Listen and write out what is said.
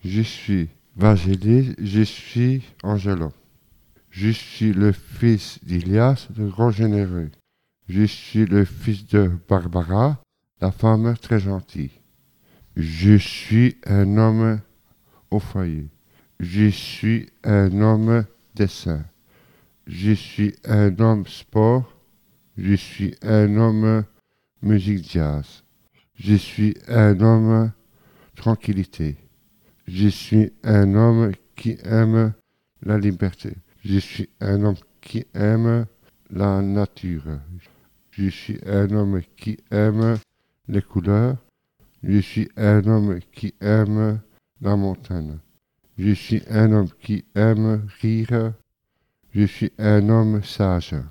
Je suis Vasily, je suis Angelo. Je suis le fils d'Ilias, le grand généreux. Je suis le fils de Barbara, la femme très gentille. Je suis un homme au foyer. Je suis un homme dessin. Je suis un homme sport. Je suis un homme musique jazz. Je suis un homme tranquillité. Je suis un homme qui aime la liberté. Je suis un homme qui aime la nature. Je suis un homme qui aime les couleurs. Je suis un homme qui aime la montagne. Je suis un homme qui aime rire. Je suis un homme sage.